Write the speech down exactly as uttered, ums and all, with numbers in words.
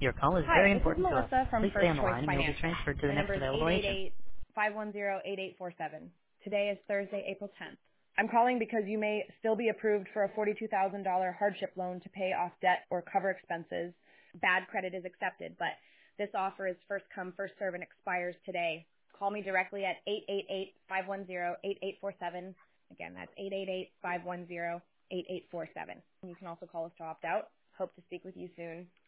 Your call is Hi, very this is important to us. Melissa from Please stay First on the Choice line and you'll be Financial. transferred to the My next number is available eight eight agent. eight, five one zero, eight eight four seven. Today is Thursday, April tenth. I'm calling because you may still be approved for a forty-two thousand dollars hardship loan to pay off debt or cover expenses. Bad credit is accepted, but this offer is first come, first serve and expires today. Call me directly at eight eight eight, five one zero, eight eight four seven. Again, that's eight eight eight, five one zero, eight eight four seven. You can also call us to opt out. Hope to speak with you soon.